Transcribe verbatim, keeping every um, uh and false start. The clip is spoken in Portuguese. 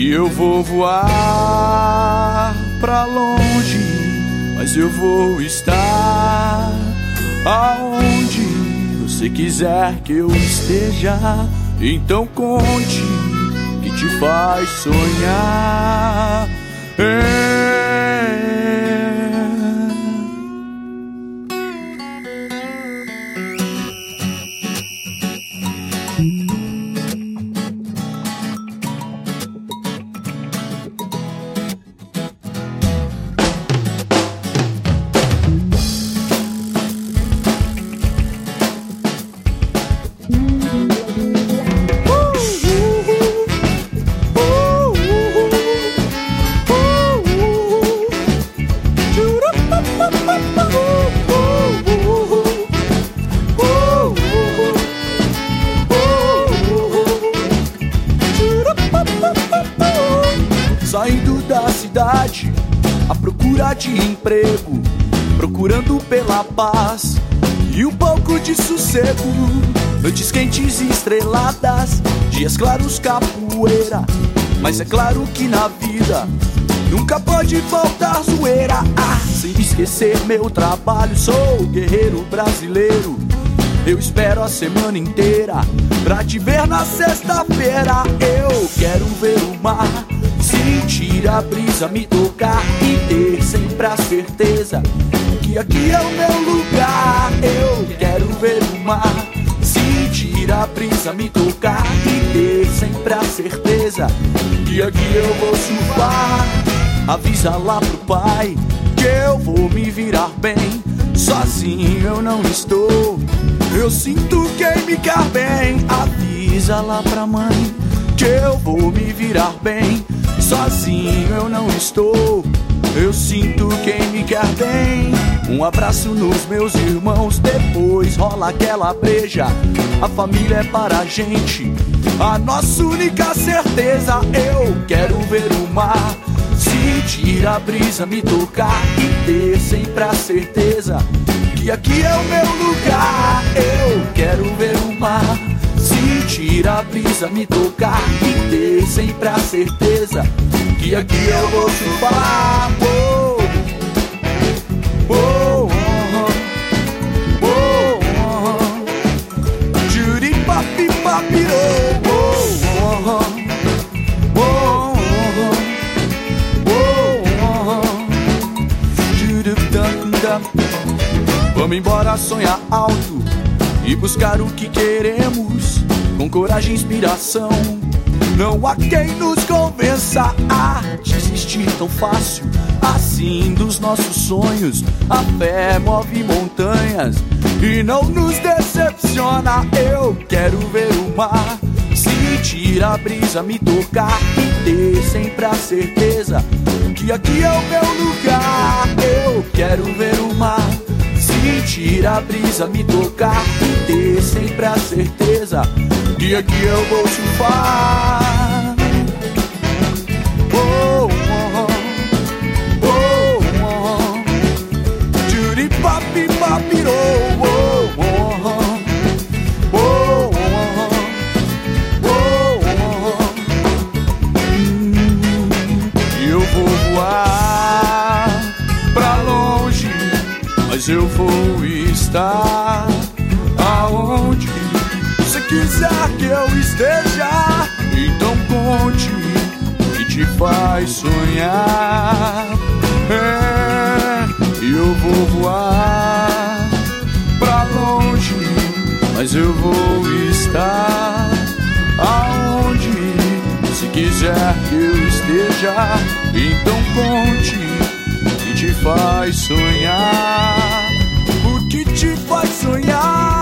E eu vou voar pra longe, mas eu vou estar aonde você quiser que eu esteja. Então conte que te faz sonhar. É. Saindo da cidade à procura de emprego, procurando pela paz e um pouco de sossego. Noites quentes e estreladas, dias claros, capoeira. Mas é claro que na vida nunca pode faltar zoeira. Ah, sem esquecer meu trabalho, sou guerreiro brasileiro. Eu espero a semana inteira pra te ver na sexta-feira. Eu quero ver o mar, sentir a brisa me tocar e ter sempre a certeza que aqui é o meu lugar. Eu quero ver o mar, sentir a brisa me tocar e ter sempre a certeza que aqui eu vou surfar. Avisa lá pro pai que eu vou me virar bem, sozinho eu não estou, eu sinto quem me quer bem. Avisa lá pra mãe que eu vou me virar bem, sozinho eu não estou, eu sinto quem me quer bem. Um abraço nos meus irmãos, depois rola aquela breja. A família é para a gente, a nossa única certeza. Eu quero ver o mar, sentir a brisa me tocar e ter sempre a certeza que aqui é o meu lugar. Eu quero ver o mar, sentir a brisa me tocar e ter sempre a certeza que aqui eu vou surfar. Oh, oh, oh, oh, oh. Juri papi papi oh, oh, oh, oh, oh. Vamos embora sonhar alto e buscar o que queremos, com coragem e inspiração. Não há quem nos convença a desistir tão fácil assim dos nossos sonhos. A fé move montanhas e não nos decepciona. Eu quero ver o mar, sentir a brisa me tocar e ter sempre a certeza que aqui é o meu lugar. Eu quero ver o mar, sentir a brisa me tocar e ter sempre a certeza que aqui eu vou surfar. Oh, oh, oh, oh, oh. Juri papi papi oh, oh, oh, oh, oh, oh, oh. Hum, eu vou voar pra longe, mas eu vou estar aonde você quiser que eu esteja. Então conte que te faz sonhar. É, eu vou voar pra longe, mas eu vou estar aonde você quiser que eu esteja. Então conte que te faz sonhar, o que te faz sonhar.